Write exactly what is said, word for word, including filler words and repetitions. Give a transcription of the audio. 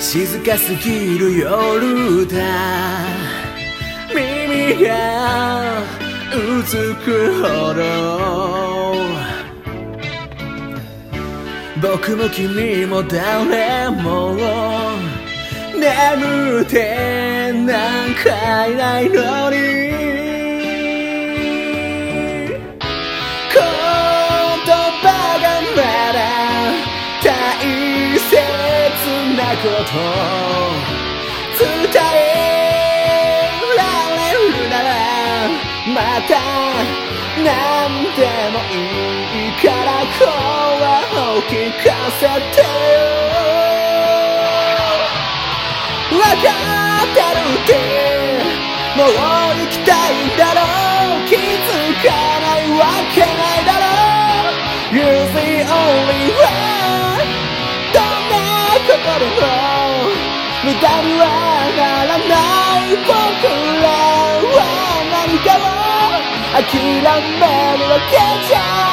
静かすぎる夜だ。耳がうつくほど僕も君も誰も眠ってなんかいないのに、言葉がまだ大切なこと伝えられるならまた何でもいいから声を聞かせてよ。分かってるってもう行きたいんだろう。気づかないわけないだろう。 You're the only one。 どんなことでも無駄にはならない。僕らは何かを諦めるわけじゃ